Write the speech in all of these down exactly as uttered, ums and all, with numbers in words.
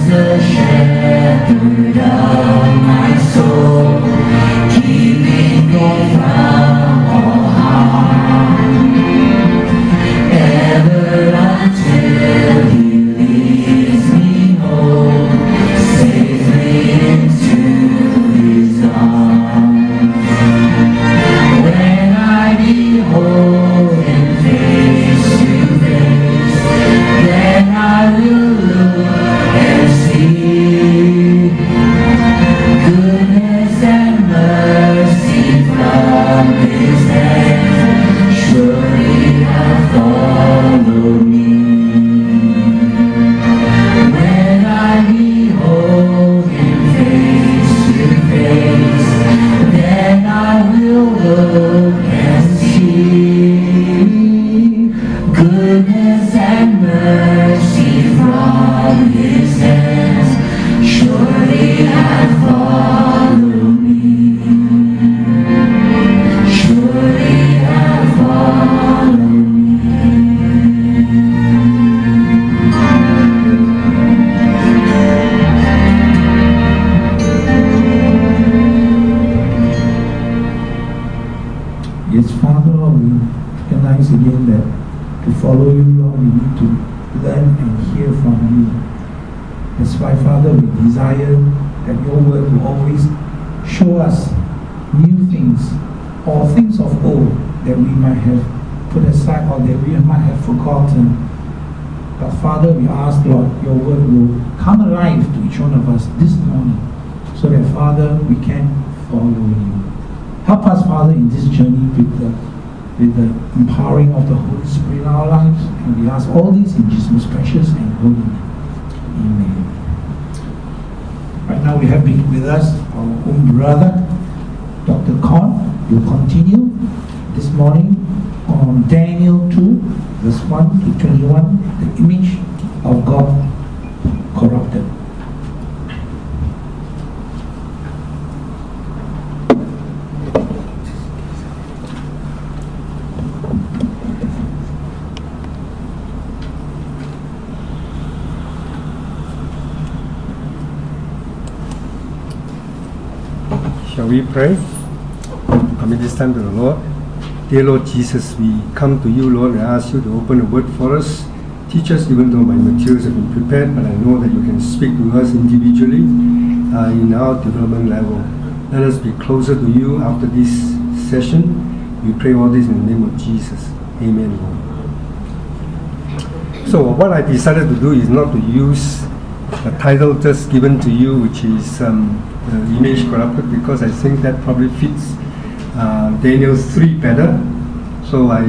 the shepherd of my soul, keeping me from all harm, ever until he leads me home, safely into his arms. When I behold him face to face, then I will look and see goodness and mercy from his hand, surely have followed me. When I behold him face to face, then I will look and see goodness and mercy from his hands, surely have followed me, surely have followed me. Yes, Father, Lord, we recognize again that to follow you, Lord, we need to learn and hear from you. That's why, Father, we desire that your word will always show us new things or things of old that we might have put aside or that we might have forgotten. But Father, we ask, Lord, your word will come alive to each one of us this morning so that, Father, we can follow you. Help us, Father, in this journey with the, with the empowering of the Holy Spirit in our lives. And we ask all this in Jesus' precious and holy name. Amen. Right now we have been with us our own brother, Doctor Con. Will continue this morning on Daniel two, verse one to twenty-one, the image of God corrupted. Shall we pray? Commit this time to the Lord. Dear Lord Jesus, we come to you, Lord. I ask you to open the word for us. Teach us, even though my materials have been prepared, but I know that you can speak to us individually uh, in our development level. Let us be closer to you after this session. We pray all this in the name of Jesus. Amen, Lord. So what I decided to do is not to use the title just given to you, which is um, the image corrupted, because I think that probably fits uh, Daniel three better. So I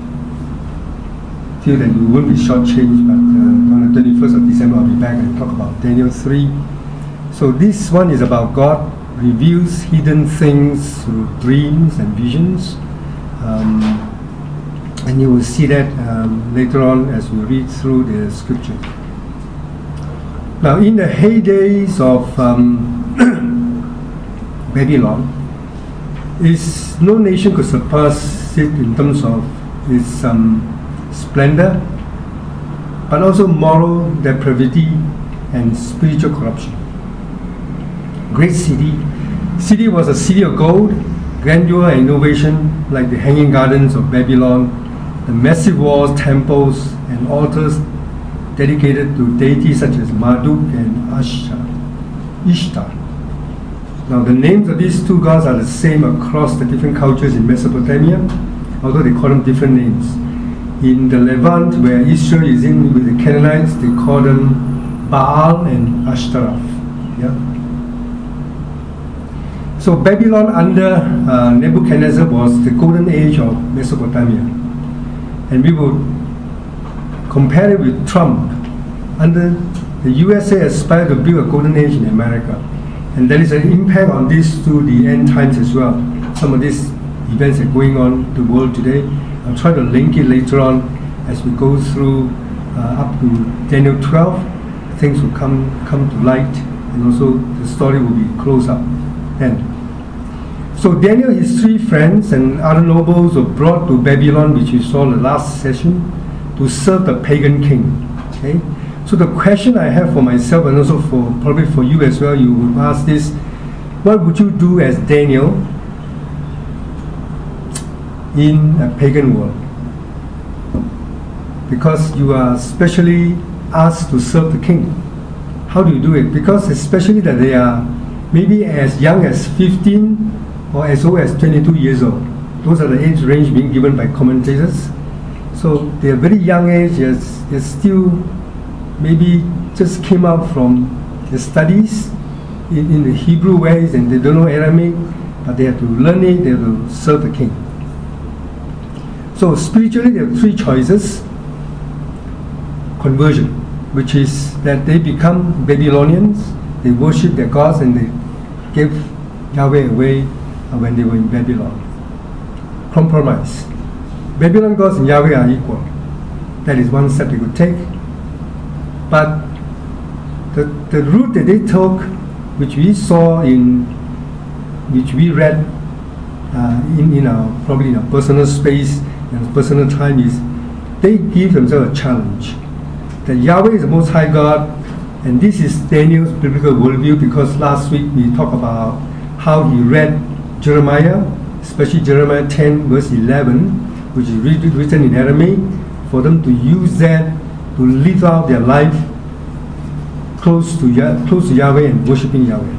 feel that you won't be shortchanged, but uh, on the twenty-first of December I'll be back and talk about Daniel three. So this one is about God reveals hidden things through dreams and visions. Um, and you will see that um, later on as we read through the scripture. Now, in the heydays of um, Babylon, is no nation could surpass it in terms of its um, splendor, but also moral depravity and spiritual corruption. Great city. City was a city of gold, grandeur and innovation like the Hanging Gardens of Babylon, the massive walls, temples, and altars dedicated to deities such as Marduk and Ashtar, Ishtar. Now the names of these two gods are the same across the different cultures in Mesopotamia, although they call them different names. In the Levant, where Israel is in with the Canaanites, they call them Baal and Ashtaroth. Yeah. So Babylon under uh, Nebuchadnezzar was the golden age of Mesopotamia. And we will compare it with Trump. Under the U S A aspired to build a golden age in America. And there is an impact on this to the end times as well. Some of these events are going on in the world today. I'll try to link it later on as we go through uh, up to Daniel twelve. Things will come, come to light, and also the story will be closed up then. So Daniel, his three friends, and other nobles were brought to Babylon, which we saw in the last session, to serve the pagan king. Okay? So the question I have for myself and also for probably for you as well, you would ask this: what would you do as Daniel in a pagan world? Because you are specially asked to serve the king. How do you do it? Because especially that they are maybe as young as fifteen or as old as twenty-two years old. Those are the age range being given by commentators. So they are very young age, they're, they're still maybe just came out from the studies in, in the Hebrew ways, and they don't know Aramaic, but they have to learn it, they have to serve the king. So spiritually there are three choices. Conversion, which is that they become Babylonians, they worship their gods, and they gave Yahweh away when they were in Babylon. Compromise. Babylon gods and Yahweh are equal. That is one step they could take. But the, the route that they took, which we saw in, which we read uh, in, in our, probably in our personal space and personal time, is they give themselves a challenge. That Yahweh is the Most High God, and this is Daniel's biblical worldview, because last week we talked about how he read Jeremiah, especially Jeremiah ten verse eleven, which is written in Aramaic, for them to use that to live out their life close to, Yah- close to Yahweh and worshipping Yahweh.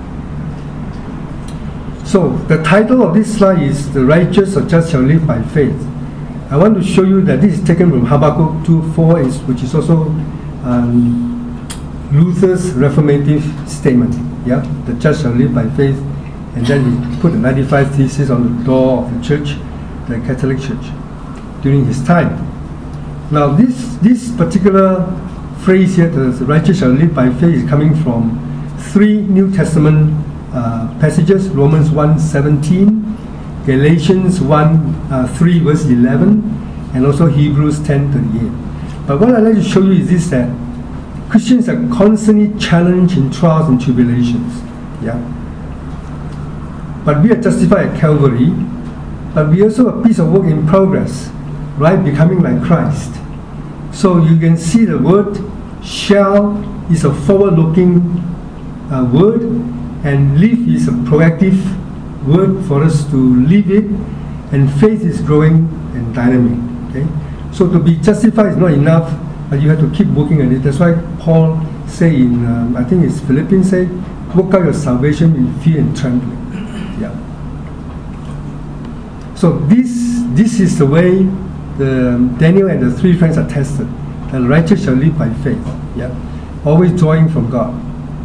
So the title of this slide is "The Righteous or Just Shall Live by Faith." I want to show you that this is taken from Habakkuk two four, which is also um, Luther's Reformative statement. Yeah, the just shall live by faith, and then he put the ninety-five Theses on the door of the church, the Catholic Church, during his time. Now, this this particular phrase here, "the righteous shall live by faith," is coming from three New Testament uh, passages: Romans one seventeen. Galatians one, uh, three verse eleven, and also Hebrews ten thirty-eight. But what I'd like to show you is this, that Christians are constantly challenged in trials and tribulations. Yeah. But we are justified at Calvary, but we also have a piece of work in progress, right? Becoming like Christ. So you can see the word "shall" is a forward-looking uh, word, and "live" is a proactive word for us to live it, and faith is growing and dynamic. Okay, so to be justified is not enough, but you have to keep working at it. That's why Paul say in um, I think it's Philippians say, "Work out your salvation in fear and trembling." Yeah. So this this is the way the um, Daniel and the three friends are tested. The righteous shall live by faith. Yeah, always drawing from God.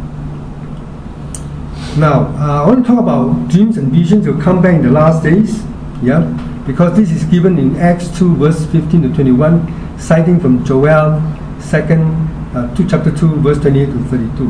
Now, uh, I want to talk about dreams and visions. Will come back in the last days, yeah, because this is given in Acts two, verse fifteen to twenty-one, citing from Joel, second, uh, two, chapter two, verse twenty-eight to thirty-two.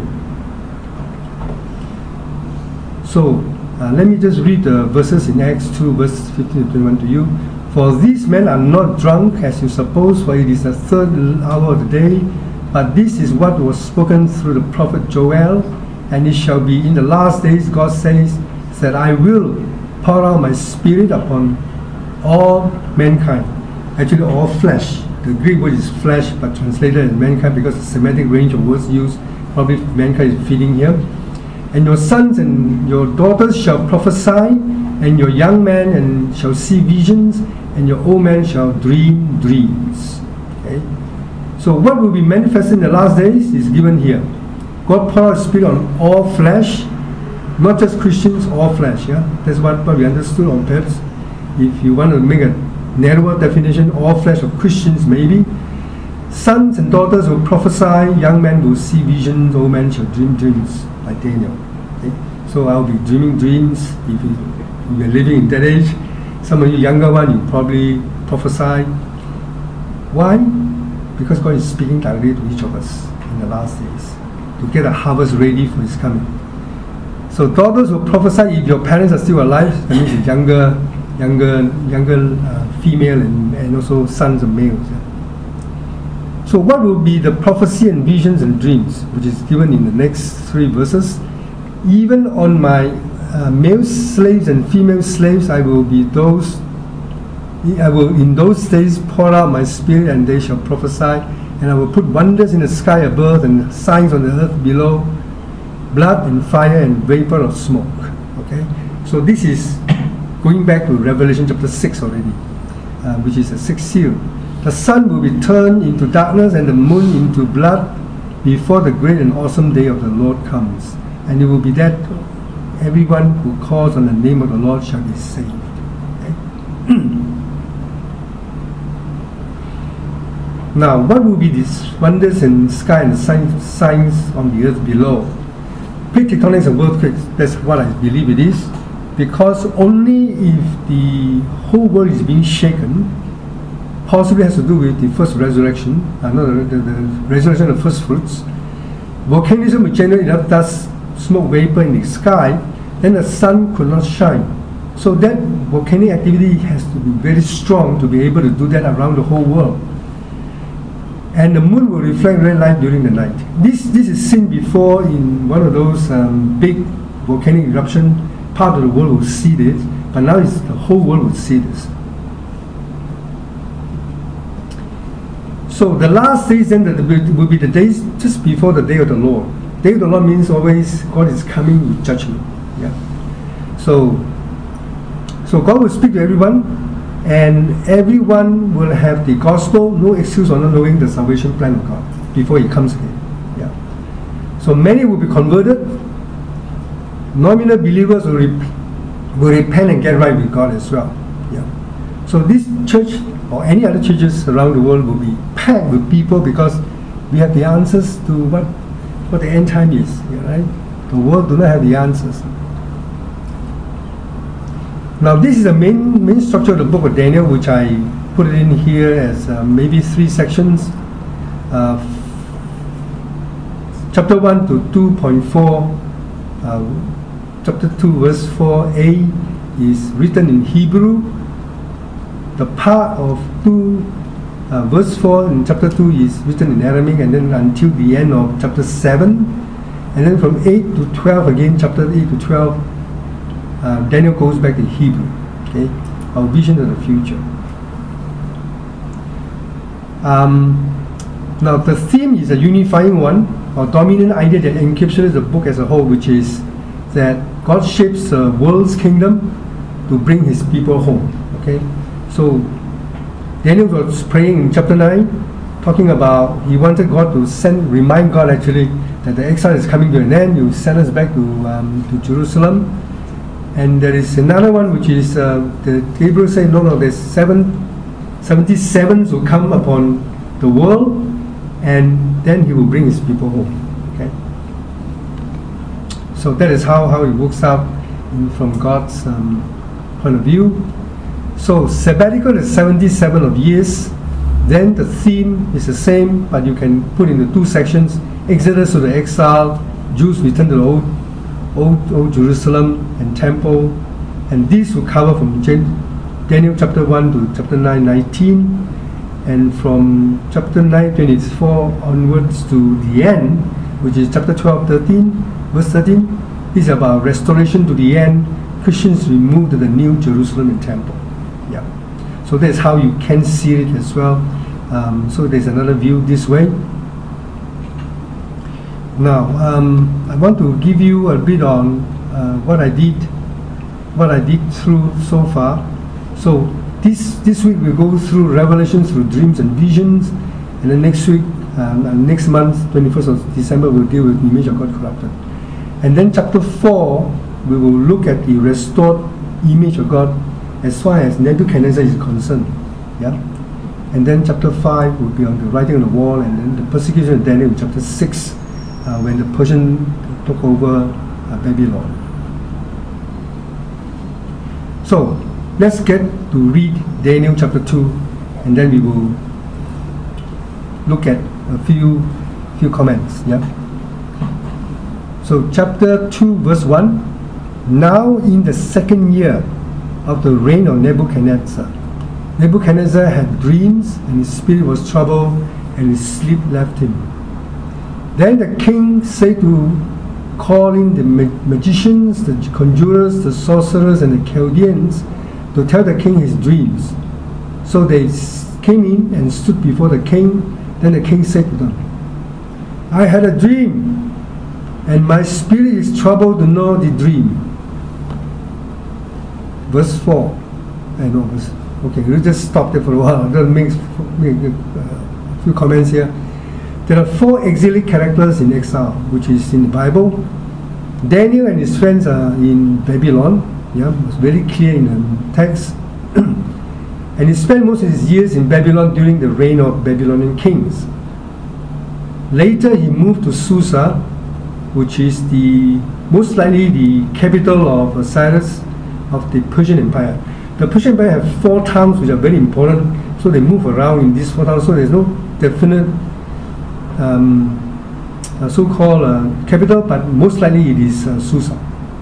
So, uh, let me just read the verses in Acts two, verse fifteen to twenty-one to you. "For these men are not drunk, as you suppose, for it is the third hour of the day, but this is what was spoken through the prophet Joel. And it shall be in the last days, God says, that I will pour out my spirit upon all mankind." Actually, all flesh. The Greek word is flesh, but translated as mankind because the Semitic range of words used, probably mankind is fitting here. "And your sons and your daughters shall prophesy, and your young men and shall see visions, and your old men shall dream dreams." Okay? So what will be manifested in the last days is given here. God poured out His Spirit on all flesh, not just Christians, all flesh. Yeah, that's what, what we understood on perhaps. If you want to make a narrower definition, all flesh of Christians maybe. Sons and daughters will prophesy, young men will see visions, old men shall dream dreams, like Daniel. Okay? So I'll be dreaming dreams if you, if you're living in that age. Some of you younger one, you probably prophesy. Why? Because God is speaking directly to each of us in the last days, to get a harvest ready for His coming. So daughters will prophesy if your parents are still alive. That means it's younger, younger, younger uh, female and, and also sons and males. Yeah. So what will be the prophecy and visions and dreams, which is given in the next three verses? "Even on my uh, male slaves and female slaves, I will be those. I will in those days pour out my spirit, and they shall prophesy, and I will put wonders in the sky above and signs on the earth below, blood and fire and vapor of smoke. Okay, so this is going back to Revelation chapter six already, uh, which is a sixth seal. The sun will be turned into darkness and the moon into blood before the great and awesome day of the Lord comes. And it will be that everyone who calls on the name of the Lord shall be saved. Okay? Now, what will be these wonders in the sky and signs, signs on the earth below? Plate tectonics and earthquakes, that's what I believe it is. Because only if the whole world is being shaken, possibly has to do with the first resurrection, uh, not the, the, the resurrection of first fruits. Volcanism will generate enough dust, smoke vapor in the sky, then the sun could not shine. So that volcanic activity has to be very strong to be able to do that around the whole world. And the moon will reflect red light during the night. This this is seen before in one of those um, big volcanic eruption. Part of the world will see this, but now it's the whole world will see this. So the last days then will be the days just before the day of the Lord. Day of the Lord means always God is coming with judgment. Yeah. So, so God will speak to everyone, and everyone will have the gospel, no excuse on not knowing the salvation plan of God before He comes again. Yeah. So many will be converted. Nominal believers will, rep- will repent and get right with God as well. Yeah. So this church or any other churches around the world will be packed with people because we have the answers to what what the end time is. Yeah, right? The world do not have the answers. Now this is the main main structure of the book of Daniel, which I put it in here as uh, maybe three sections. Uh, chapter one to two point four. Uh, chapter two verse four a is written in Hebrew. The part of two uh, verse four in chapter two is written in Aramaic, and then until the end of chapter seven, and then from eight to twelve again, chapter eight to twelve, uh, Daniel goes back to Hebrew. Okay, our vision of the future. Um, now the theme is a unifying one, or dominant idea that encapsulates the book as a whole, which is that God shapes the world's kingdom to bring His people home. Okay, so Daniel was praying in chapter nine, talking about he wanted God to send, remind God actually that the exile is coming to an end. You send us back to um, to Jerusalem. And there is another one which is uh, the Gabriel said, no, no, there's seven, seventy-sevens will come upon the world, and then He will bring His people home. Okay. So that is how, how it works out in, from God's um, point of view. So sabbatical is seventy-seven of years. Then the theme is the same, but you can put into two sections: Exodus to the exile, Jews return to the old, old, old Jerusalem and temple, and this will cover from Daniel chapter one to chapter nine, nineteen, and from chapter nine, twenty-four onwards to the end, which is chapter twelve, thirteen, verse thirteen. This is about restoration to the end. Christians removed to the new Jerusalem and temple. Yeah. So that's how you can see it as well. Um, so there's another view this way. Now, um, I want to give you a bit on uh, what I did, what I did through so far. So this this week we'll go through Revelation, through dreams and visions, and then next week, um, next month, twenty-first of December, we'll deal with the image of God corrupted. And then chapter four, we will look at the restored image of God as far as Nebuchadnezzar is concerned. Yeah. And then chapter five will be on the writing on the wall, and then the persecution of Daniel in chapter six, uh, when the Persian took over uh, Babylon. So let's get to read Daniel chapter two, and then we will look at a few few comments. Yeah. So chapter two verse one. Now in the second year of the reign of Nebuchadnezzar, Nebuchadnezzar had dreams, and his spirit was troubled, and his sleep left him. Then the king said to call in the ma- magicians, the conjurers, the sorcerers, and the Chaldeans to tell the king his dreams. So they came in and stood before the king, Then the king said to them, I had a dream, and my spirit is troubled to know the dream. Verse four. I know, verse, okay, we'll just stop there for a while. I'll make, make uh, a few comments here. There are four exilic characters in exile, which is in the Bible. Daniel and his friends are in Babylon. Yeah, it's very clear in the text. And he spent most of his years in Babylon during the reign of Babylonian kings. Later he moved to Susa, which is the most likely the capital of Cyrus of the Persian Empire. The Persian Empire have four towns which are very important, so they move around in these four towns, so there's no definite um, uh, so-called uh, capital, but most likely it is uh, Susa.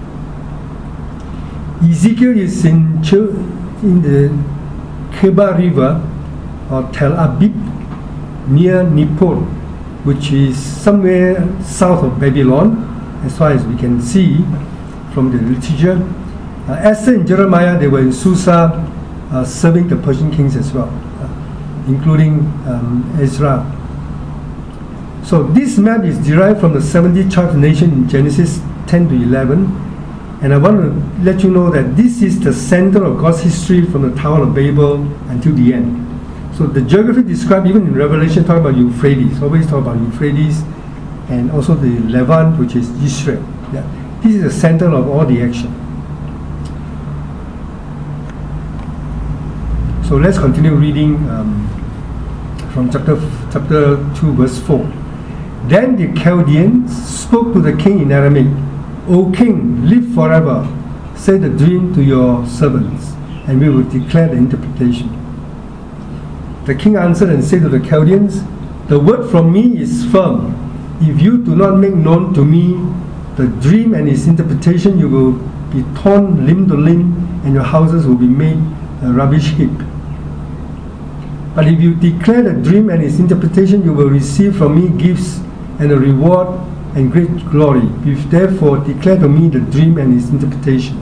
Ezekiel is in, Ch in the Keba River or Tel Aviv near Nippur, which is somewhere south of Babylon, as far as we can see from the literature. Uh, Esther and Jeremiah, they were in Susa uh, serving the Persian kings as well, uh, including um, Ezra. So this map is derived from the seventy tribes nation in Genesis ten to eleven. And I want to let you know that this is the center of God's history from the Tower of Babel until the end. So the geography described even in Revelation talk about Euphrates, always talk about Euphrates, and also the Levant, which is Israel. Yeah. This is the center of all the action. So let's continue reading um, from chapter, chapter two, verse four. Then the Chaldeans spoke to the king in Aramaic, O king, live forever. Say the dream to your servants, and we will declare the interpretation. The king answered and said to the Chaldeans, the word from me is firm. If you do not make known to me the dream and its interpretation, you will be torn limb to limb, and your houses will be made a rubbish heap. But if you declare the dream and its interpretation, you will receive from me gifts and a reward and great glory. If therefore declare to me the dream and its interpretation.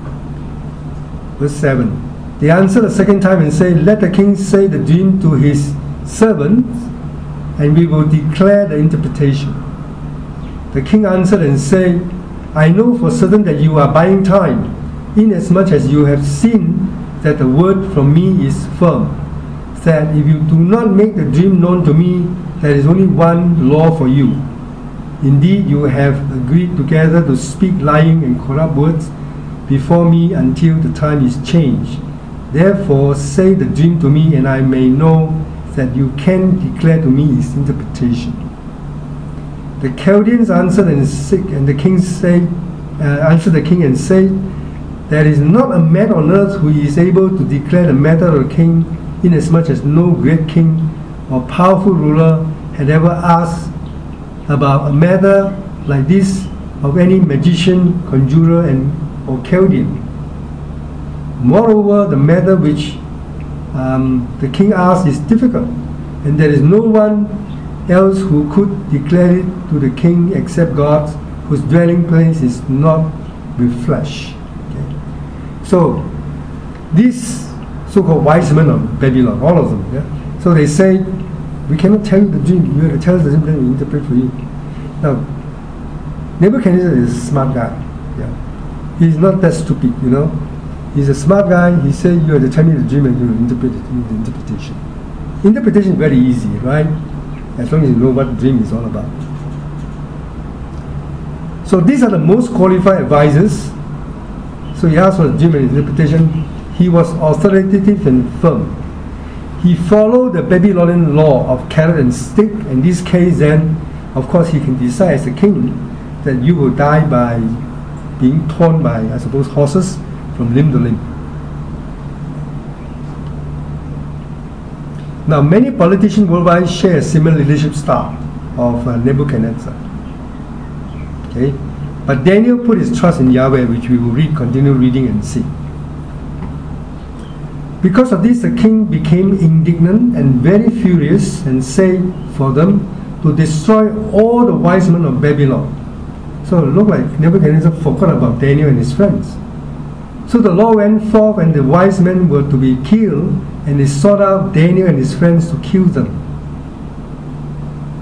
Verse seven. They answered a second time and said, let the king say the dream to his servants, and we will declare the interpretation. The king answered and said, I know for certain that you are buying time, inasmuch as you have seen that the word from me is firm, that if you do not make the dream known to me, there is only one law for you. Indeed, you have agreed together to speak lying and corrupt words before me until the time is changed. Therefore, say the dream to me, and I may know that you can declare to me its interpretation. The Chaldeans answered and said, and the king said, uh, answered the king and said, there is not a man on earth who is able to declare the matter of the king, inasmuch as no great king or powerful ruler had ever asked about a matter like this of any magician, conjurer, and or Chaldean. Moreover, the matter which um, the king asked is difficult, and there is no one else who could declare it to the king except God, whose dwelling place is not with flesh. Okay. So, these so-called wise men of Babylon, all of them, yeah? So they say, we cannot tell you the dream, you have to tell us the dream, then we interpret for you. Now, Nebuchadnezzar is a smart guy. Yeah. He's not that stupid, you know. He's a smart guy. He said, you have to tell me the dream and you will interpret it, the interpretation. Interpretation is very easy, right? As long as you know what the dream is all about. So these are the most qualified advisors. So he asked for the dream and interpretation. He was authoritative and firm. He followed the Babylonian law of carrot and stick. In this case, then, of course, he can decide as a king that you will die by being torn by, I suppose, horses from limb to limb. Now, many politicians worldwide share a similar leadership style of uh, Nebuchadnezzar. Okay, but Daniel put his trust in Yahweh, which we will read, continue reading and see. Because of this, the king became indignant and very furious, and said for them to destroy all the wise men of Babylon. So it looked like Nebuchadnezzar forgot about Daniel and his friends. So the law went forth, and the wise men were to be killed, and they sought out Daniel and his friends to kill them.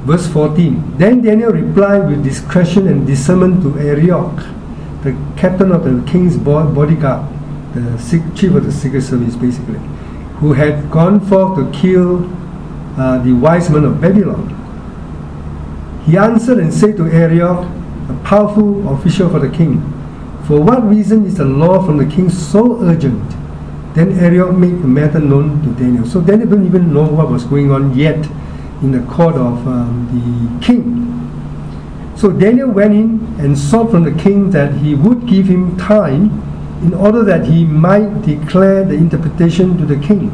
Verse fourteen. Then Daniel replied with discretion and discernment to Arioch, the captain of the king's bodyguard, the chief of the secret service basically, who had gone forth to kill uh, the wise men of Babylon. He answered and said to Arioch, a powerful official for the king, "For what reason is the law from the king so urgent?" Then Arioch made the matter known to Daniel. So Daniel didn't even know what was going on yet in the court of um, the king. So Daniel went in and sought from the king that he would give him time in order that he might declare the interpretation to the king.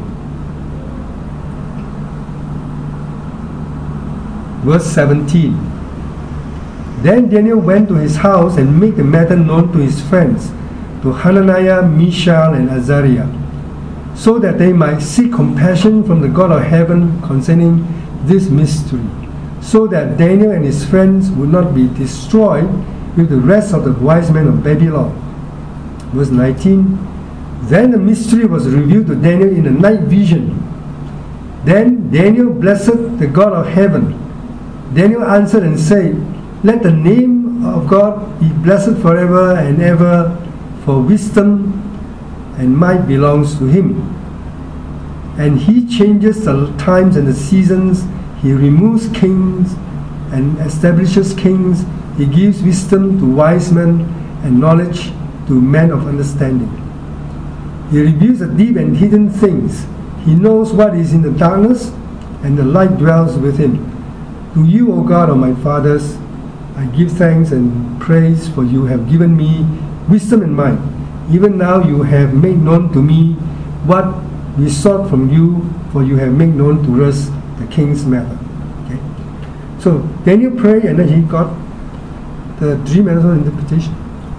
Verse seventeen. Then Daniel went to his house and made the matter known to his friends, to Hananiah, Mishael, and Azariah, so that they might seek compassion from the God of heaven concerning this mystery, so that Daniel and his friends would not be destroyed with the rest of the wise men of Babylon. Verse nineteen. Then the mystery was revealed to Daniel in a night vision. Then Daniel blessed the God of heaven. Daniel answered and said, "Let the name of God be blessed forever and ever, for wisdom and might belongs to him. And he changes the times and the seasons. He removes kings and establishes kings. He gives wisdom to wise men and knowledge to men of understanding. He reveals the deep and hidden things. He knows what is in the darkness, and the light dwells with him. To you, O God of my fathers, I give thanks and praise, for you have given me wisdom and might. Even now you have made known to me what we sought from you, for you have made known to us the king's matter." Okay. So Daniel prayed, and then he got the dream and also interpretation.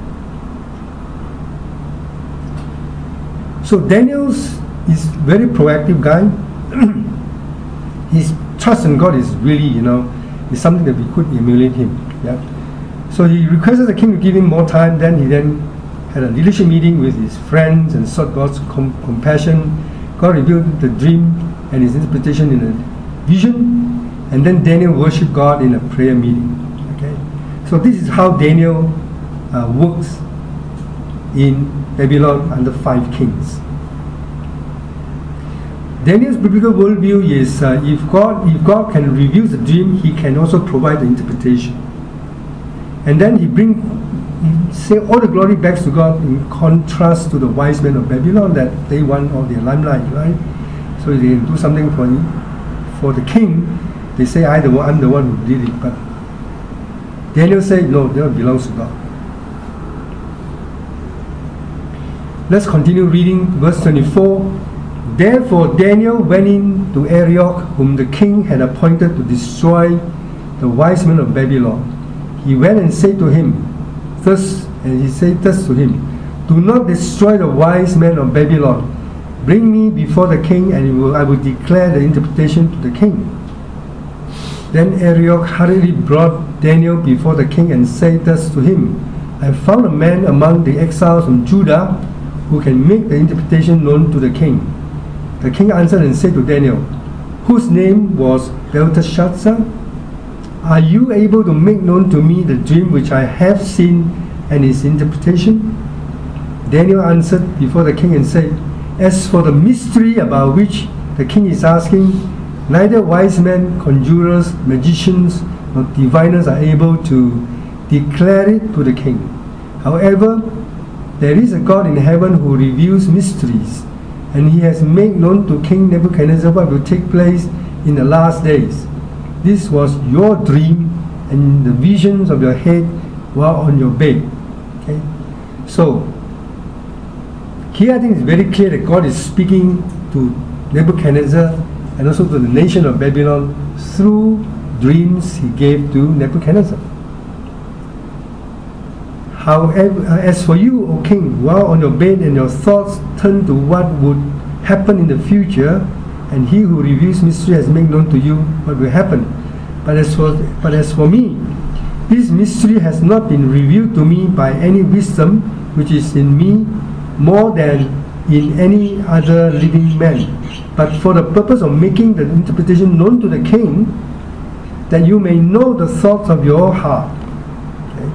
So Daniel's is very proactive guy. His trust in God is really, you know, is something that we could emulate him. Yeah. So he requested the king to give him more time. Then he then had a leadership meeting with his friends and sought God's com- compassion. God revealed the dream and his interpretation in a vision, and then Daniel worshipped God in a prayer meeting. Okay. So this is how Daniel uh, works in Babylon under five kings. Daniel's biblical worldview is uh, if God if God can reveal the dream, he can also provide the interpretation. And then he bring he say all the glory back to God, in contrast to the wise men of Babylon that they want all their limelight, right? So they do something for for the king. They say I the one I'm the one who did it, but Daniel said no, that belongs to God. Let's continue reading verse twenty-four. Therefore Daniel went in to Arioch, whom the king had appointed to destroy the wise men of Babylon. He went and said to him, thus, and he said thus to him, "Do not destroy the wise men of Babylon. Bring me before the king, and will, I will declare the interpretation to the king." Then Arioch hurriedly brought Daniel before the king and said thus to him, "I have found a man among the exiles from Judah who can make the interpretation known to the king." The king answered and said to Daniel, whose name was Belteshazzar, "Are you able to make known to me the dream which I have seen and its interpretation?" Daniel answered before the king and said, "As for the mystery about which the king is asking, neither wise men, conjurers, magicians, nor diviners are able to declare it to the king. However, there is a God in heaven who reveals mysteries, and he has made known to King Nebuchadnezzar what will take place in the last days. This was your dream and the visions of your head while on your bed." Okay, so here I think it's very clear that God is speaking to Nebuchadnezzar and also to the nation of Babylon through dreams he gave to Nebuchadnezzar. However, as for you, O king, while on your bed and your thoughts turn to what would happen in the future, and he who reveals mystery has made known to you what will happen. But as for but as for me, this mystery has not been revealed to me by any wisdom which is in me more than in any other living man, but for the purpose of making the interpretation known to the king, that you may know the thoughts of your heart. Okay.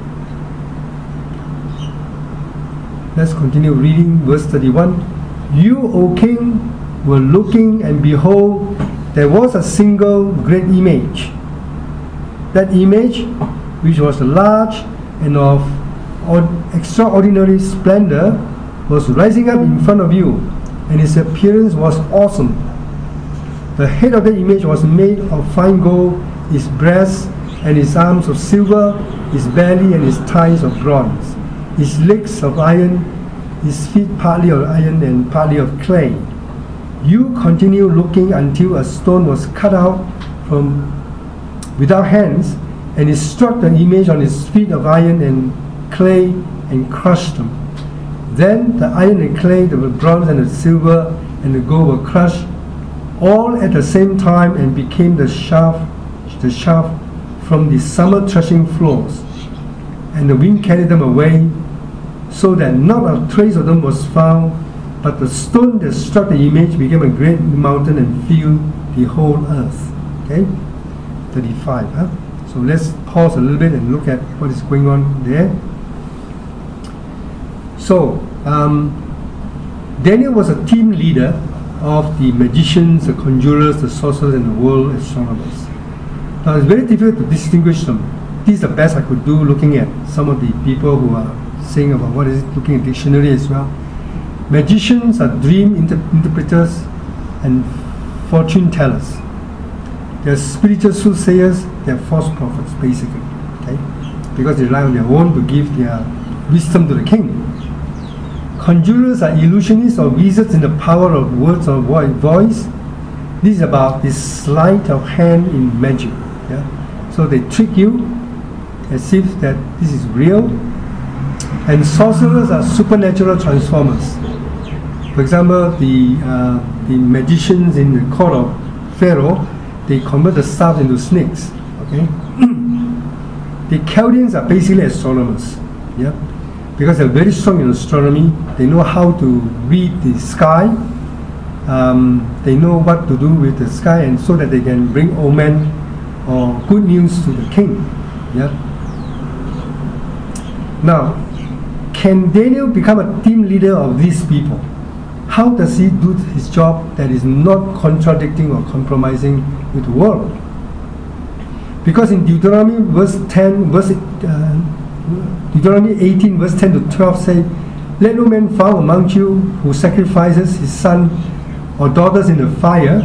Let's continue reading verse thirty-one. You, O king, were looking, and behold, there was a single great image. That image, which was large and of extraordinary splendor, was rising up in front of you, and its appearance was awesome. The head of the image was made of fine gold, his breast and his arms of silver, his belly and his thighs of bronze, his legs of iron, his feet partly of iron and partly of clay. You continued looking until a stone was cut out from without hands, and it struck the image on his feet of iron and clay and crushed them. Then the iron and clay, the bronze and the silver and the gold were crushed all at the same time and became the chaff, the chaff from the summer threshing floors. And the wind carried them away, so that not a trace of them was found, but the stone that struck the image became a great mountain and filled the whole earth. Okay, thirty-five. Huh? So let's pause a little bit and look at what is going on there. So um, Daniel was a team leader of the magicians, the conjurers, the sorcerers, and the world astronomers. Now it's very difficult to distinguish them. This is the best I could do, looking at some of the people who are saying about what is it, looking at dictionary as well. Magicians are dream inter interpreters and fortune tellers. They're spiritual soothsayers, they're false prophets, basically. Okay? Because they rely on their own to give their wisdom to the king. Conjurers are illusionists or wizards in the power of words or voice. This is about the sleight of hand in magic. Yeah? So they trick you as if that this is real. And sorcerers are supernatural transformers. For example, the uh, the magicians in the court of Pharaoh, they convert the stars into snakes. Okay. The Chaldeans are basically astronomers. Yeah. Because they're very strong in astronomy, they know how to read the sky, um, they know what to do with the sky, and so that they can bring omen or good news to the king. Yeah. Now, can Daniel become a team leader of these people? How does he do his job that is not contradicting or compromising with the world? Because in Deuteronomy verse ten, verse uh, Deuteronomy eighteen verse ten to twelve say, let no man found among you who sacrifices his son or daughters in the fire,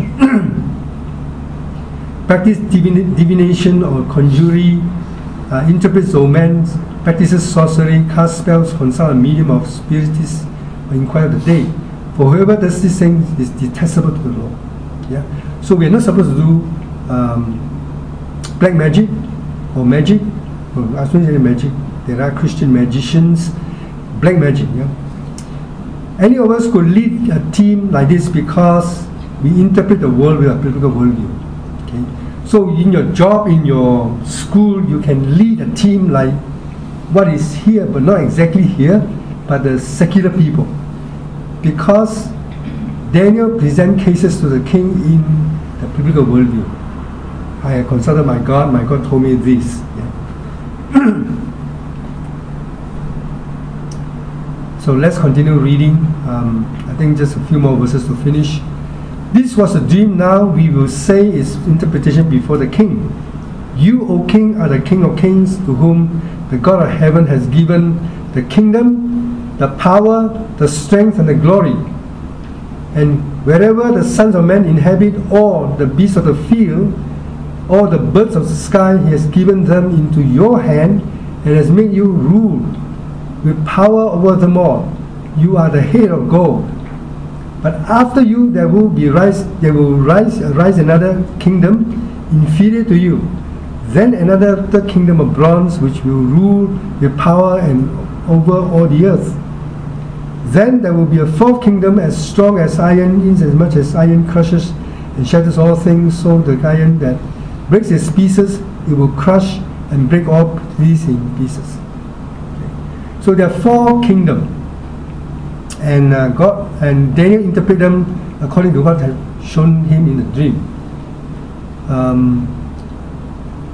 practice divin divination or conjuring, uh, interprets omens, practices sorcery, casts spells, consult a medium of spiritists, or inquire of the day. For whoever does these things is detestable to the Lord. Yeah? So we are not supposed to do um, black magic or magic, or I shouldn't say magic. There are Christian magicians, black magic. Yeah? Any of us could lead a team like this because we interpret the world with a biblical worldview. Okay? So in your job, in your school, you can lead a team like what is here, but not exactly here, but the secular people. Because Daniel presents cases to the king in the biblical worldview. I have consulted my God, my God told me this. Yeah. So let's continue reading. Um, I think just a few more verses to finish. This was a dream. Now we will say its interpretation before the king. You, O king, are the king of kings, to whom the God of heaven has given the kingdom, the power, the strength, and the glory. And wherever the sons of men inhabit, or the beasts of the field, or the birds of the sky, he has given them into your hand, and has made you rule with power over them all. You are the head of gold. But after you there will be rise there will rise rise another kingdom inferior to you. Then another third kingdom of bronze, which will rule with power and over all the earth. Then there will be a fourth kingdom as strong as iron, inasmuch as iron crushes and shatters all things, so the iron that breaks its pieces, it will crush and break all these in pieces. Okay. So there are four kingdoms, and uh, God and Daniel interpret them according to what had shown him in the dream. Um,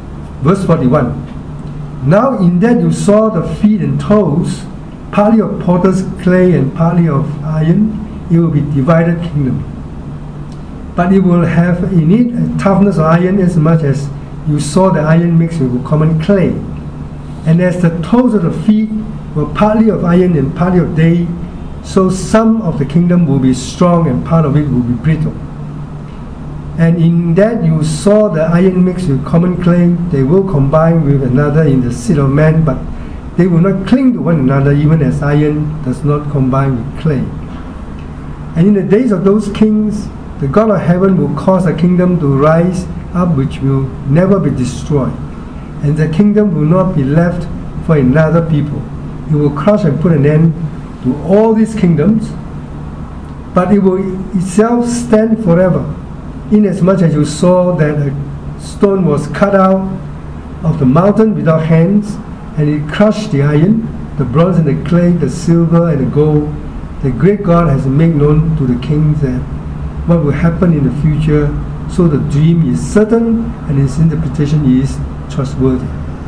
Verse forty-one. Now in that you saw the feet and toes, partly of potter's clay and partly of iron, it will be divided kingdom. But it will have in it a toughness of iron as much as you saw the iron mixed with common clay. And as the toes of the feet were partly of iron and partly of clay, so some of the kingdom will be strong and part of it will be brittle. And in that you saw the iron mixed with common clay, they will combine with another in the seed of man, but they will not cling to one another, even as iron does not combine with clay. And in the days of those kings, the God of heaven will cause a kingdom to rise up which will never be destroyed, and the kingdom will not be left for another people. It will crush and put an end to all these kingdoms, but it will itself stand forever, inasmuch as you saw that a stone was cut out of the mountain without hands, and it crushed the iron, the bronze and the clay, the silver and the gold. The great God has made known to the kings that what will happen in the future, so the dream is certain and its interpretation is trustworthy.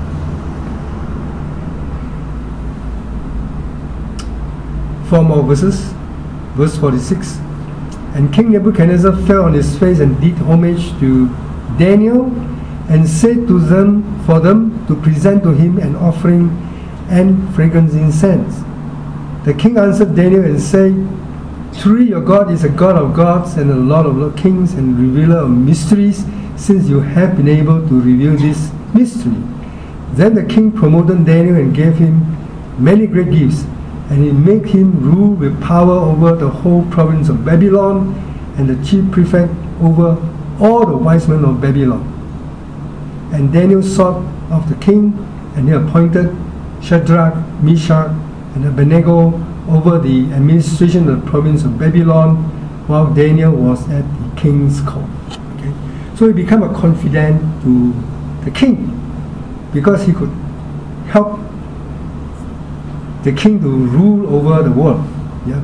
Four more verses. Verse forty-six. And King Nebuchadnezzar fell on his face and did homage to Daniel, and said to them for them to present to him an offering and fragrant incense. The king answered Daniel and said, Truly your God is a God of gods and a Lord of kings and revealer of mysteries, since you have been able to reveal this mystery. Then the king promoted Daniel and gave him many great gifts, and he made him rule with power over the whole province of Babylon, and the chief prefect over all the wise men of Babylon. And Daniel sought of the king, and he appointed Shadrach, Meshach, and Abednego over the administration of the province of Babylon, while Daniel was at the king's court. Okay? So he became a confidant to the king, because he could help the king to rule over the world. Yeah.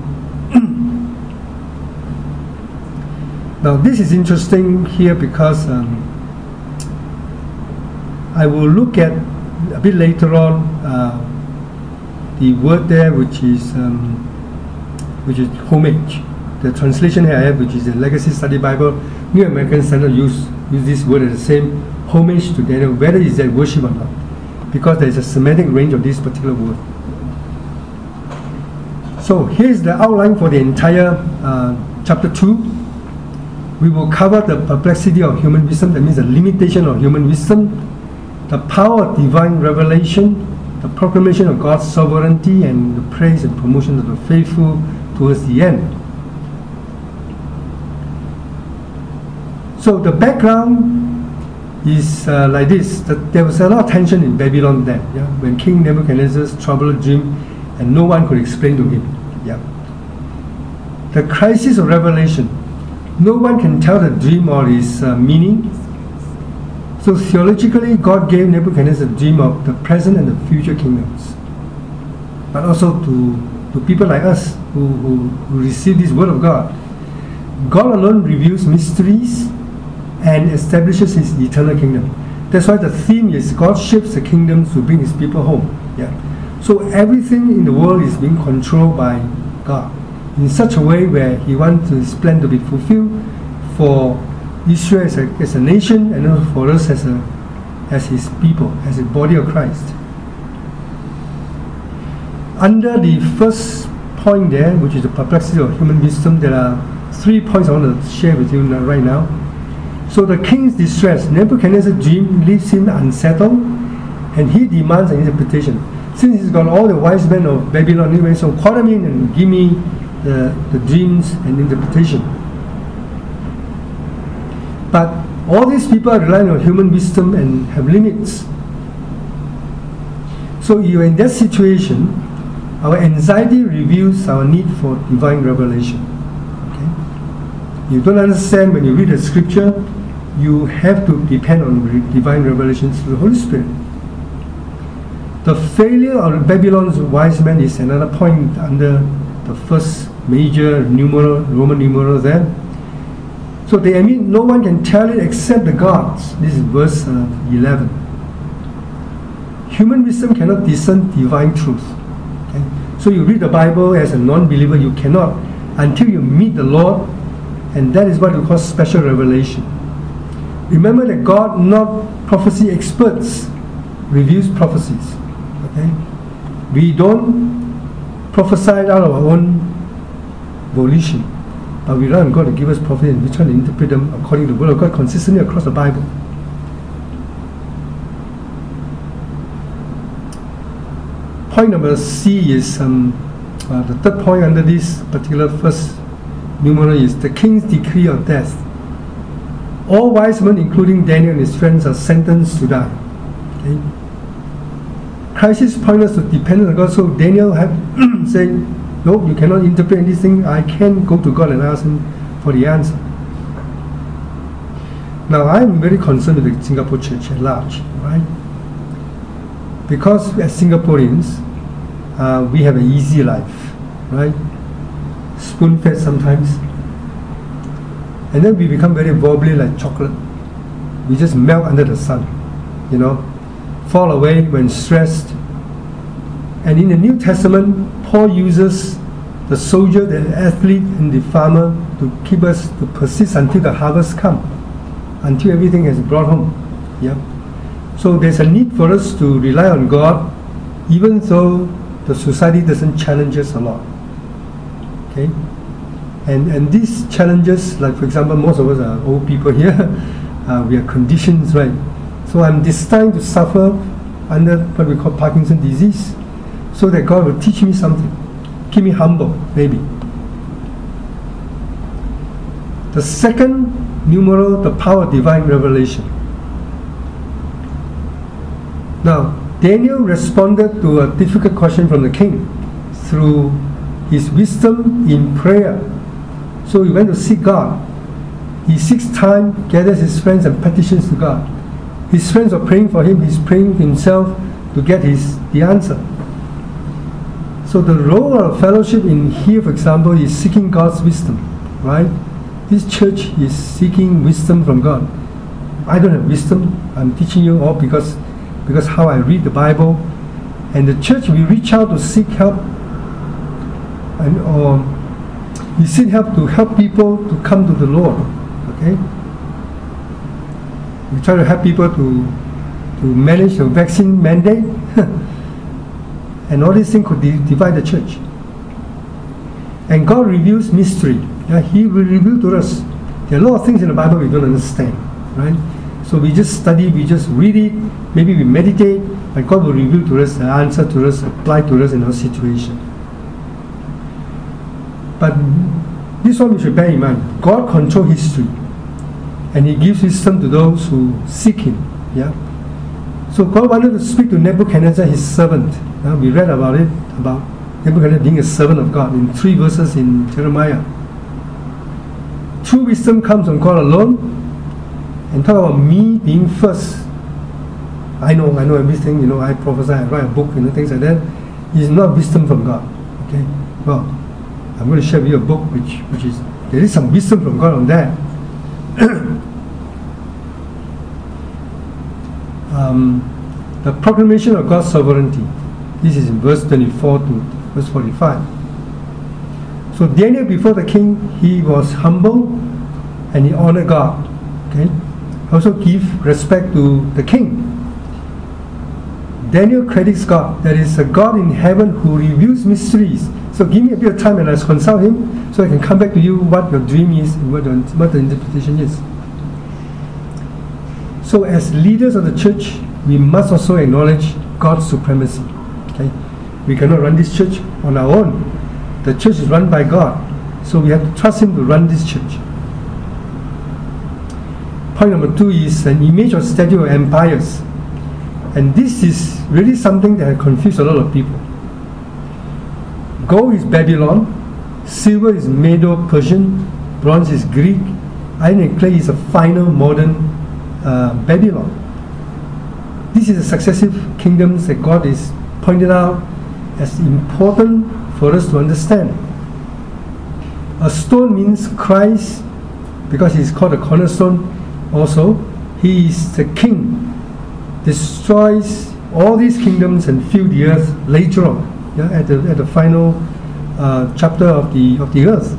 Now this is interesting here because um, I will look at a bit later on uh, the word there, which is um, which is homage. The translation here I have, which is the Legacy Study Bible, New American Standard, use use this word as the same, homage to Daniel, whether is that worship or not, because there is a semantic range of this particular word. So here's the outline for the entire uh, chapter two. We will cover the perplexity of human wisdom, that means the limitation of human wisdom, the power of divine revelation, the proclamation of God's sovereignty, and the praise and promotion of the faithful towards the end. So the background is uh, like this, that there was a lot of tension in Babylon then, yeah, when King Nebuchadnezzar's troubled dream and no one could explain to him. Yeah. The crisis of revelation. No one can tell the dream or its uh, meaning. So theologically, God gave Nebuchadnezzar a dream of the present and the future kingdoms. But also to, to people like us who, who, who receive this word of God. God alone reveals mysteries and establishes his eternal kingdom. That's why the theme is God shapes the kingdoms to bring his people home. Yeah. So everything in the world is being controlled by God in such a way where he wants his plan to be fulfilled for Israel as a, as a nation, and also for us as a as his people, as a body of Christ. Under the first point there, which is the perplexity of human wisdom, there are three points I want to share with you right now. So the king's distress, Nebuchadnezzar's dream leaves him unsettled, and he demands an interpretation. Since he's got all the wise men of Babylon anyway, so call them in and give me the, the dreams and interpretation. But all these people are relying on human wisdom and have limits. So you're in that situation, our anxiety reveals our need for divine revelation. Okay? You don't understand when you read the scripture, you have to depend on re- divine revelation through the Holy Spirit. The failure of Babylon's wise men is another point under the first major numeral, Roman numeral there. So they admit no one can tell it except the gods. This is verse uh, eleven. Human wisdom cannot discern divine truth. Okay? So you read the Bible as a non-believer, you cannot until you meet the Lord, and that is what we call special revelation. Remember that God, not prophecy experts, reveals prophecies. Okay? We don't prophesy out of our own volition, but we rely on God to give us prophecy, and we try to interpret them according to the Word of God consistently across the Bible. Point number C is um, uh, the third point under this particular first numeral is the king's decree of death. All wise men, including Daniel and his friends, are sentenced to die. Okay? Crisis point us to dependence on God. So Daniel had said, "No, you cannot interpret anything. I can go to God and ask Him for the answer." Now, I'm very concerned with the Singapore church at large, right? Because as Singaporeans, uh, we have an easy life, right? Spoon-fed sometimes. And then we become very wobbly like chocolate. We just melt under the sun, you know, fall away when stressed. And in the New Testament, Paul uses the soldier, the athlete, and the farmer to keep us, to persist until the harvest comes, until everything is brought home. Yeah. So there's a need for us to rely on God, even though the society doesn't challenge us a lot. Okay? And and these challenges, like for example, most of us are old people here, uh, we are conditioned, right? So I'm destined to suffer under what we call Parkinson's disease, so that God will teach me something, keep me humble, maybe. The second numeral, the power of divine revelation. Now, Daniel responded to a difficult question from the king through his wisdom in prayer. So he went to seek God. He seeks time, gathers his friends, and petitions to God. His friends are praying for him. He's praying himself to get his the answer. So the role of fellowship in here, for example, is seeking God's wisdom, right? This church is seeking wisdom from God. I don't have wisdom. I'm teaching you all because because how I read the Bible. And the church, we reach out to seek help, and or we seek help to help people to come to the Lord. Okay? We try to help people to to manage the vaccine mandate, and all these things could di- divide the church. And God reveals mystery. Yeah, He will reveal to us. There are a lot of things in the Bible we don't understand, right? So we just study, we just read it, maybe we meditate, and God will reveal to us the answer to us, apply to us in our situation. But this one we should bear in mind. God controls history, and He gives wisdom to those who seek Him. Yeah. So God wanted to speak to Nebuchadnezzar, His servant. Uh, we read about it, about Nebuchadnezzar being a servant of God in three verses in Jeremiah. True wisdom comes from God alone. And talk about me being first. I know, I know everything, you know, I prophesy, I write a book, you know, things like that. It's not wisdom from God. Okay? Well, I'm going to share with you a book which which is, there is some wisdom from God on that. um, the proclamation of God's sovereignty. This is in verse twenty-four to verse forty-five. So Daniel, before the king, he was humble and he honored God. Okay? Also give respect to the king. Daniel credits God. There is a God in heaven who reveals mysteries. So give me a bit of time and I consult Him so I can come back to you what your dream is and what the, what the interpretation is. So as leaders of the church, we must also acknowledge God's supremacy. Okay? We cannot run this church on our own. The church is run by God. So we have to trust Him to run this church. Point number two is an image or statue of empires. And this is really something that has confused a lot of people. Gold is Babylon, silver is Medo-Persian, bronze is Greek, iron and clay is a final modern uh, Babylon. These are the successive kingdoms that God is pointed out as important for us to understand. A stone means Christ, because He is called a cornerstone. Also, He is the King, destroys all these kingdoms and fill the earth later on, yeah, at the at the final uh, chapter of the of the earth.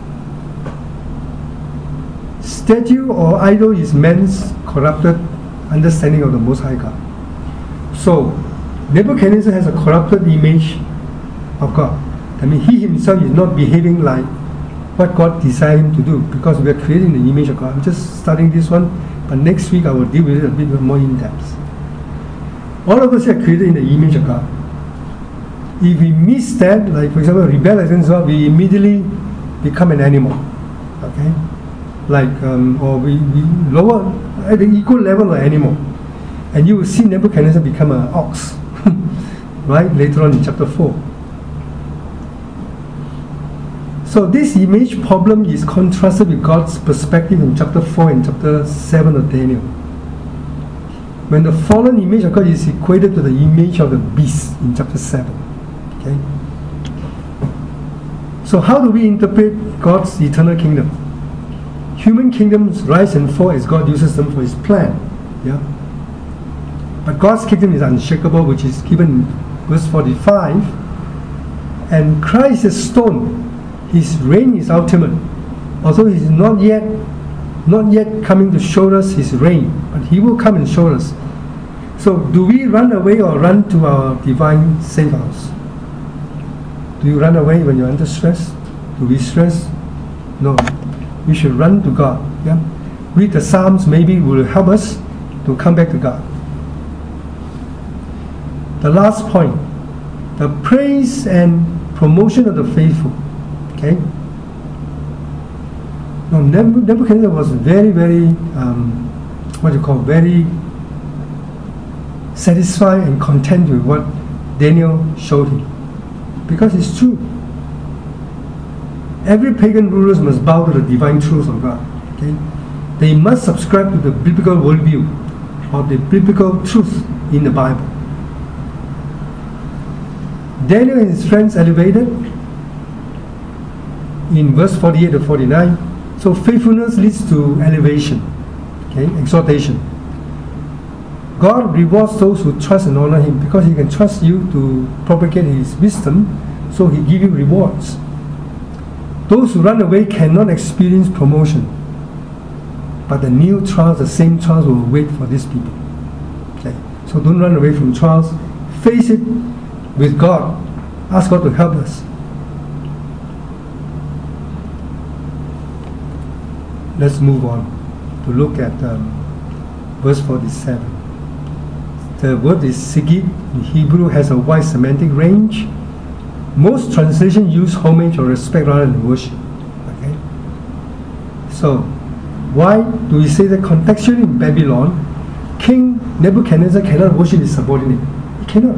Statue or idol is man's corrupted understanding of the Most High God. So Nebuchadnezzar has a corrupted image of God. I mean, he himself is not behaving like what God desired him to do, because we are creating the image of God. I'm just starting this one, but next week I will deal with it a bit more in depth. All of us are created in the image of God. If we miss that, like for example, rebel against God, we immediately become an animal. Okay? Like, um, or we, we lower at the equal level of animal. And you will see Nebuchadnezzar become an ox. Right? Later on in chapter four. So this image problem is contrasted with God's perspective in chapter four and chapter seven of Daniel. When the fallen image of God is equated to the image of the beast in chapter seven. Okay? So how do we interpret God's eternal kingdom? Human kingdoms rise and fall as God uses them for his plan. Yeah? But God's kingdom is unshakable, which is given in verse forty-five. And Christ is stone. His reign is ultimate. Although he is not yet not yet coming to show us his reign, but he will come and show us. So do we run away or run to our divine safe house? Do you run away when you're under stress? Do we stress? No. We should run to God. Yeah? Read the Psalms, maybe it will help us to come back to God. The last point, the praise and promotion of the faithful. Okay? Now, Nebuchadnezzar was very, very, um, what you call, very satisfied and content with what Daniel showed him. Because it's true. Every pagan rulers must bow to the divine truth of God. Okay? They must subscribe to the biblical worldview or the biblical truth in the Bible. Daniel and his friends elevated in verse forty-eight to forty-nine. So faithfulness leads to elevation, okay, exaltation. God rewards those who trust and honor him, because he can trust you to propagate his wisdom, so he gives you rewards. Those who run away cannot experience promotion, but the new trials, the same trials will wait for these people. Okay, so don't run away from trials. Face it with God. Ask God to help us. Let's move on to look at um, verse forty-seven. The word is sigid in Hebrew has a wide semantic range. Most translations use homage or respect rather than worship. Okay? So, why do we say that contextually in Babylon, King Nebuchadnezzar cannot worship his subordinate? He cannot.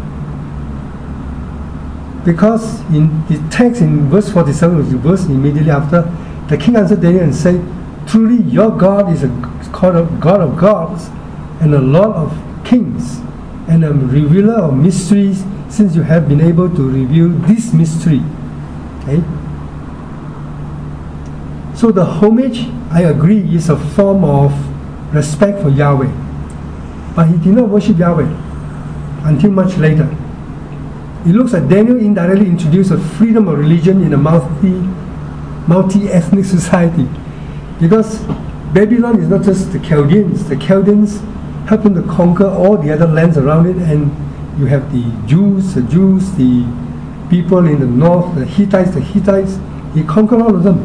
Because in the text in verse forty-seven, which is the verse immediately after, the king answered Daniel and said, "Truly your God is a God of, God of gods and a Lord of kings and a revealer of mysteries, since you have been able to reveal this mystery." Okay? So the homage, I agree, is a form of respect for Yahweh. But he did not worship Yahweh until much later. It looks like Daniel indirectly introduced a freedom of religion in a multi, multi-ethnic society. Because Babylon is not just the Chaldeans. The Chaldeans helped them to conquer all the other lands around it, and you have the Jews, the Jews, the people in the north, the Hittites, the Hittites. He conquered all of them.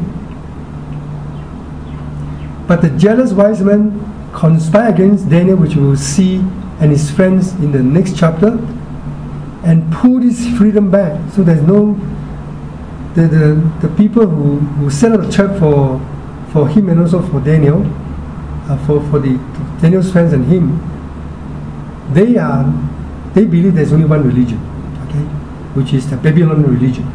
But the jealous wise men conspired against Daniel, which we will see, and his friends in the next chapter, and pulled his freedom back. So there's no, the the, the people who, who set up a trap for for him and also for Daniel, uh, for, for the Daniel's friends and him, they are they believe there's only one religion, okay, which is the Babylonian religion.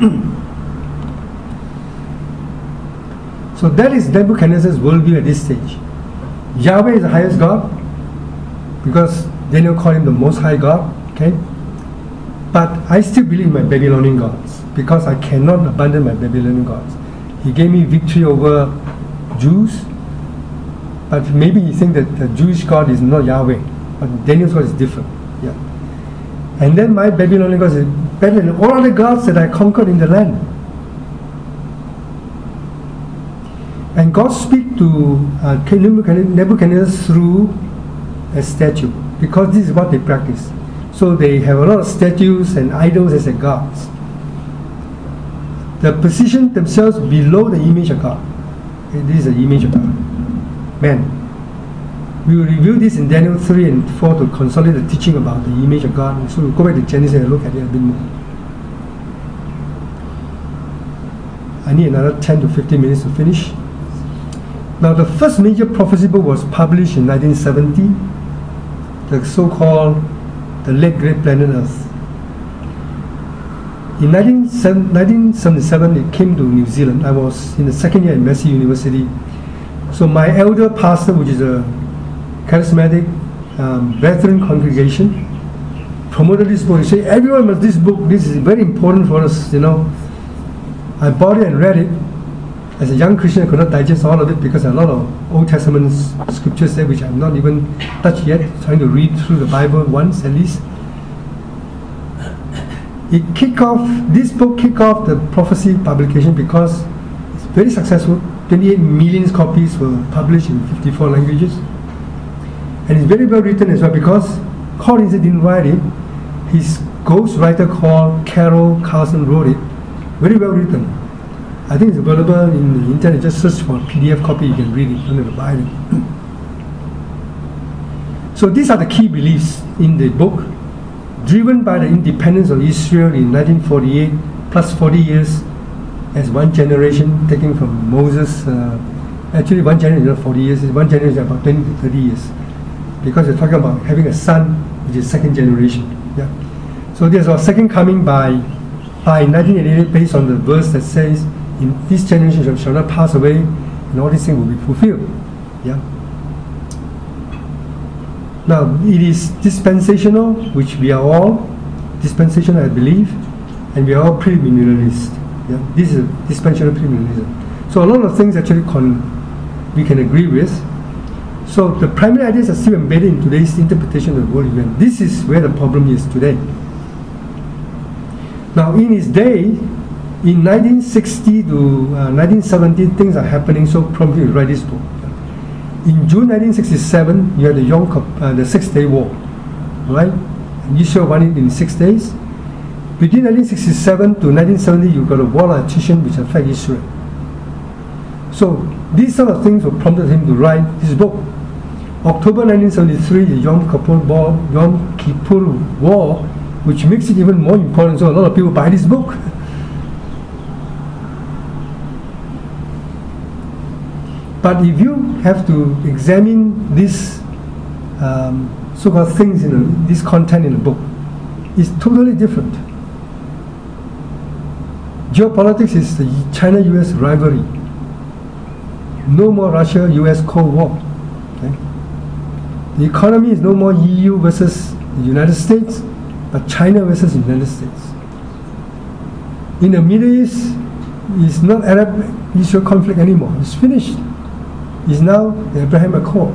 So that is Nebuchadnezzar's worldview at this stage. Yahweh is the highest God, because Daniel called him the Most High God, okay? But I still believe in my Babylonian gods, because I cannot abandon my Babylonian gods. He gave me victory over Jews, but maybe he thinks that the Jewish God is not Yahweh, but Daniel's God is different. Yeah. And then my Babylonian gods is better than all other gods that I conquered in the land. And God speaks to uh, Nebuchadnezzar through a statue, because this is what they practice. So they have a lot of statues and idols as their gods. They position themselves below the image of God. Okay, this is the image of God. Man. We will review this in Daniel three and four to consolidate the teaching about the image of God. So we'll go back to Genesis and look at it a bit more. I need another ten to fifteen minutes to finish. Now, the first major prophecy book was published in nineteen seventy, the so-called The Late Great Planet Earth. In nineteen seventy-seven, it came to New Zealand. I was in the second year at Massey University. So my elder pastor, which is a charismatic um, Brethren congregation, promoted this book. He said, everyone must this book. This is very important for us, you know. I bought it and read it. As a young Christian, I could not digest all of it because there are a lot of Old Testament scriptures there which I have not even touched yet, trying to read through the Bible once at least. It kicked off, this book kicked off the prophecy publication because it's very successful. twenty-eight million copies were published in fifty-four languages. And it's very well written as well because Collins didn't write it. His ghostwriter called Carol Carlson wrote it. Very well written. I think it's available in the internet. Just search for a P D F copy, you can read it, you don't have to buy it. So these are the key beliefs in the book. Driven by the independence of Israel in nineteen forty-eight, plus forty years as one generation, taking from Moses. Uh, actually, one generation is not forty years, one generation is about twenty to thirty years. Because they're talking about having a son, which is second generation. Yeah. So there's a second coming by, by nineteen eighty-eight, based on the verse that says, in this generation shall not pass away, and all these things will be fulfilled. Yeah. Now, it is dispensational, which we are all dispensational, I believe, and we are all premillennialists. Yeah. This is dispensational premillennialism. So a lot of things actually con we can agree with. So the primary ideas are still embedded in today's interpretation of the world event. This is where the problem is today. Now, in his day, in nineteen sixty to uh, nineteen seventy, things are happening so promptly to write this book. In June nineteen sixty-seven, you had the Yom Kippur, uh, the Six Day War, right? And Israel won it in six days. Between nineteen sixty-seven to nineteen seventy, you got a war of attrition which affected Israel. So these sort of things were prompted him to write his book. October nineteen seventy-three, the Yom Kippur War, Yom Kippur War, which makes it even more important. So a lot of people buy this book. But if you have to examine these um, so-called things in the, this content in the book, it's totally different. Geopolitics is the China-U S rivalry. No more Russia-U S Cold War. Okay? The economy is no more E U versus the United States, but China versus the United States. In the Middle East, it's not Arab-Israel conflict anymore. It's finished. It's now the Abraham Accord.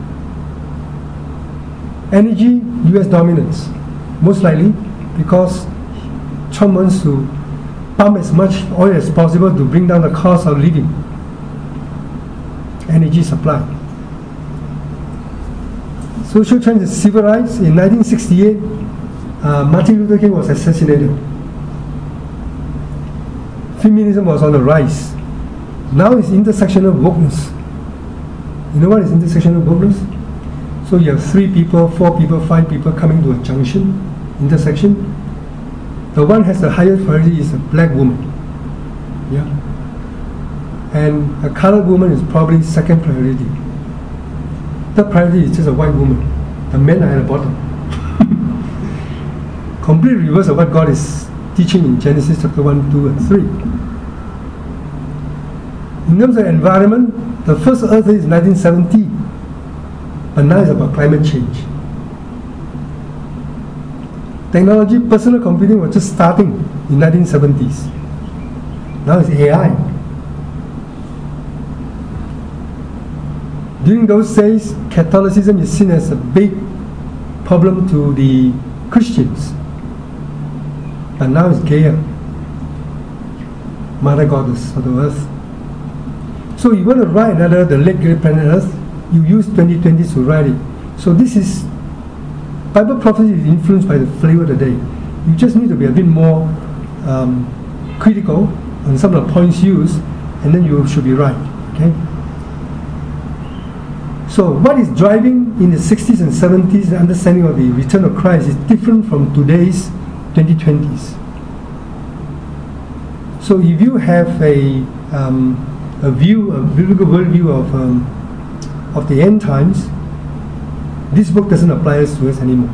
Energy, U S dominance. Most likely because Trump wants to pump as much oil as possible to bring down the cost of living. Energy supply. Social trends and civil rights. In nineteen sixty-eight, uh, Martin Luther King was assassinated. Feminism was on the rise. Now it's intersectional wokeness. You know what is intersectional wokeness? So you have three people, four people, five people coming to a junction, intersection. The one has the highest priority is a black woman. Yeah. And a colored woman is probably second priority. Third priority is just a white woman. The men are at the bottom. Complete reverse of what God is teaching in Genesis chapter one, two, and three. In terms of environment, the first Earth is nineteen seventy, but now it's about climate change. Technology, personal computing was just starting in nineteen seventies. Now it's A I. During those days, Catholicism is seen as a big problem to the Christians. But now it's Gaia, Mother Goddess of the Earth. So you want to write another, the late great planet Earth, you use twenty twenty to write it. So this is, Bible prophecy is influenced by the flavor of the day. You just need to be a bit more um, critical on some of the points used, and then you should be right. Okay. So what is driving in the sixties and seventies the understanding of the return of Christ is different from today's twenty twenties. So if you have a um, a view, a biblical worldview of um, of the end times, this book doesn't apply to us anymore.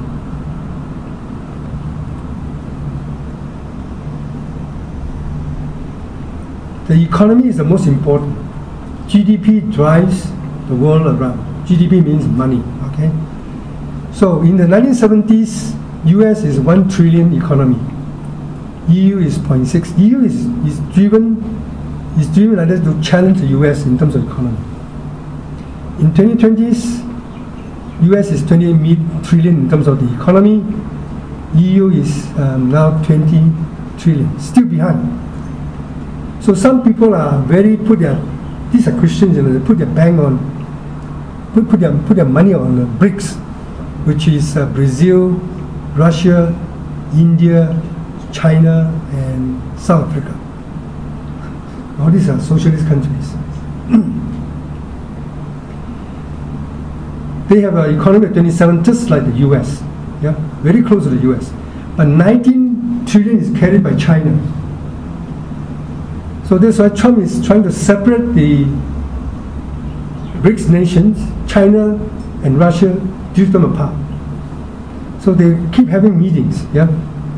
The economy is the most important. G D P drives the world around. G D P means money, okay? So in the nineteen seventies, U S is one trillion economy. E U is zero point six. E U is, is driven is driven like this to challenge the U S in terms of economy. In twenty twenties, U S is twenty-eight trillion in terms of the economy. E U is um, now twenty trillion, still behind. So some people are very put their, these are Christians, you know, they put their bank on, put, put, their, put their money on the BRICS, which is uh, Brazil, Russia, India, China, and South Africa. All these are socialist countries. They have an economy of twenty-seven, just like the U S, yeah, very close to the U S. But nineteen trillion is carried by China. So that's why Trump is trying to separate the BRICS nations, China and Russia, drift them apart. So they keep having meetings, yeah.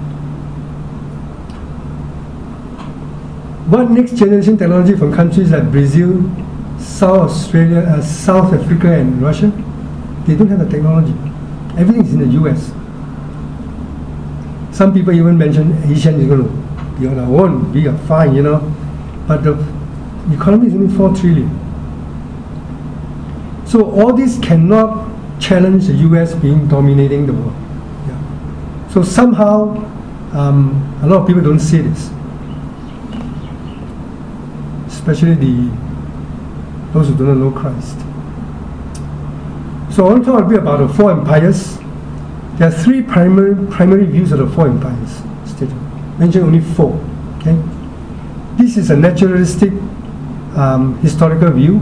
What next generation technology from countries like Brazil, South Australia, uh, South Africa, and Russia? They don't have the technology. Everything is in the U S. Some people even mention Asia is going to be on our own, we are fine, you know. But the economy is only four trillion. So all this cannot challenge the U S being dominating the world. Yeah. So somehow, um, a lot of people don't see this. Especially the those who do not know Christ. So I want to talk a bit about the four empires. There are three primary primary views of the four empires. Mention only four. Okay. This is a naturalistic um, historical view.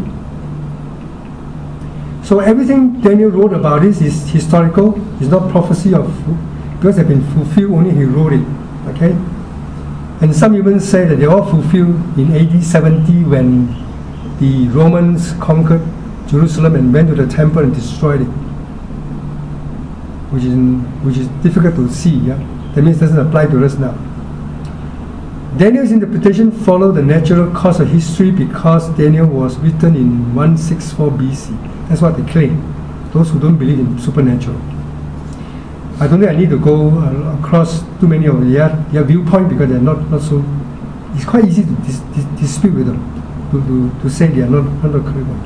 So everything Daniel wrote about this is historical. It's not prophecy of because they've been fulfilled. Only he wrote it. Okay. And some even say that they all fulfilled in A D seventy when the Romans conquered Jerusalem and went to the temple and destroyed it, which is which is difficult to see. Yeah, that means it doesn't apply to us now. Daniel's interpretation followed the natural course of history because Daniel was written in one sixty-four B C. That's what they claim. Those who don't believe in supernatural. I don't think I need to go uh, across too many of their, their viewpoint because they're not, not so. It's quite easy to dis, dis, dispute with them, to, to, to say they are not, not credible.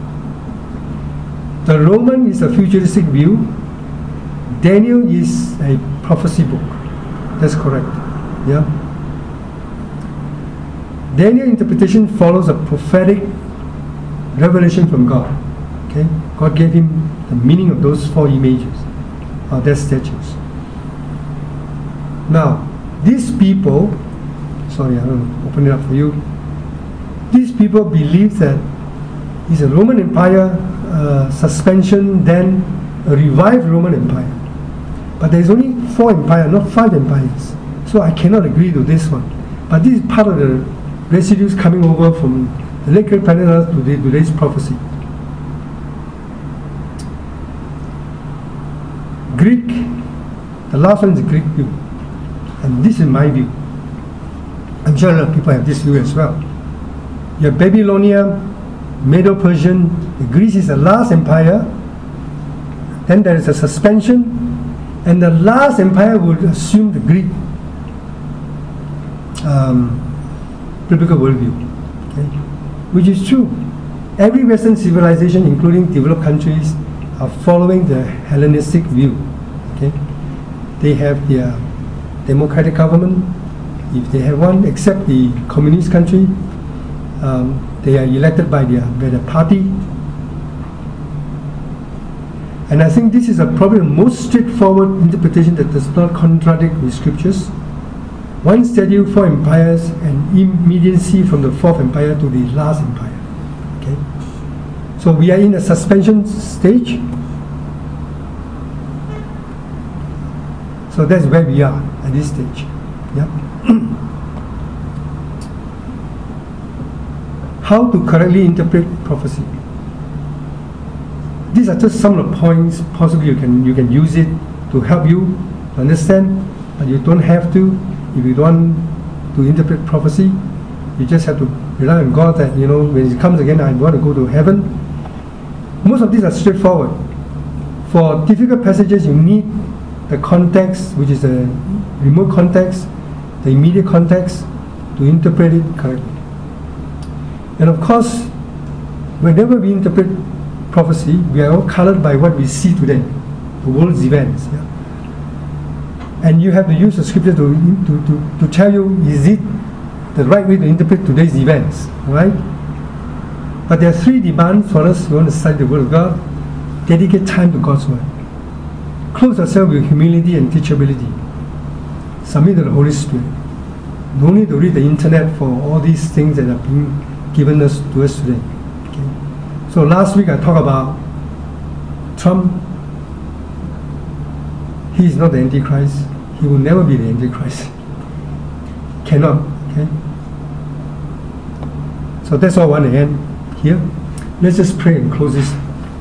The Roman is a futuristic view. Daniel is a prophecy book. That's correct. Yeah. Daniel's interpretation follows a prophetic revelation from God. Okay, God gave him the meaning of those four images, or their statues. Now, these people, sorry, I will open it up for you. These people believe that it's a Roman Empire uh, suspension, then a revived Roman Empire. But there is only four empires, not five empires. So I cannot agree to this one. But this is part of the residues coming over from the late great planet Earth to today's prophecy. Greek, the last one is the Greek view. And this is my view. I'm sure a lot of people have this view as well. You have Babylonia, Medo-Persian, Greece is the last empire. Then there is a suspension, and the last empire would assume the Greek um, biblical worldview, okay? Which is true. Every Western civilization, including developed countries, are following the Hellenistic view. they have their democratic government, if they have one, except the communist country, um, they are elected by their, by their party. And I think this is a, probably the most straightforward interpretation that does not contradict with scriptures. One schedule, four empires, and immediacy from the fourth empire to the last empire. Okay, so we are in a suspension stage. So that's where we are at this stage. Yeah. How to correctly interpret prophecy? These are just some of the points. Possibly you can you can use it to help you understand, but you don't have to. If you don't want to interpret prophecy, you just have to rely on God that, you know, when it comes again, I want to go to heaven. Most of these are straightforward. For difficult passages, you need the context, which is the remote context, the immediate context, to interpret it correctly. And of course, whenever we interpret prophecy, we are all colored by what we see today, the world's events. Yeah? And you have to use the scripture to, to, to, to tell you, is it the right way to interpret today's events, right? But there are three demands for us who want to study the Word of God. Dedicate time to God's Word. Clothe yourself with humility and teachability. Submit to the Holy Spirit. No need to read the internet for all these things that are being given us to us today. Okay? So last week I talked about Trump. He is not the Antichrist. He will never be the Antichrist. Cannot. Okay. So that's all I want to end here. Let's just pray and close this.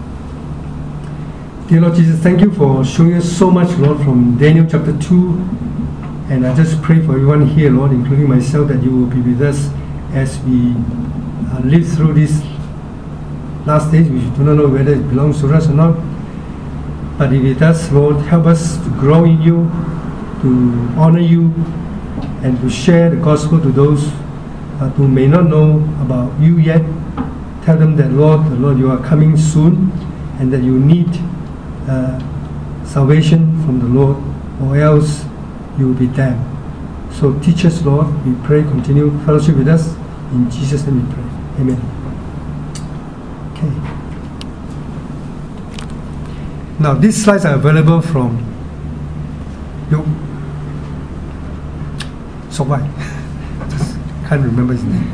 Dear Lord Jesus, thank you for showing us so much, Lord, from Daniel chapter two. And I just pray for everyone here, Lord, including myself, that you will be with us as we uh, live through these last days. We do not know whether it belongs to us or not. But if it does, Lord, help us to grow in you, to honor you, and to share the gospel to those uh, who may not know about you yet. Tell them that, Lord, the Lord, you are coming soon, and that you need uh, salvation from the Lord, or else you will be damned. So teach us, Lord, we pray, continue fellowship with us. In Jesus' name we pray. Amen. Okay. Now, these slides are available from you. So what? Just can't remember his name.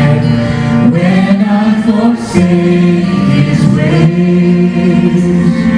Forsake his ways.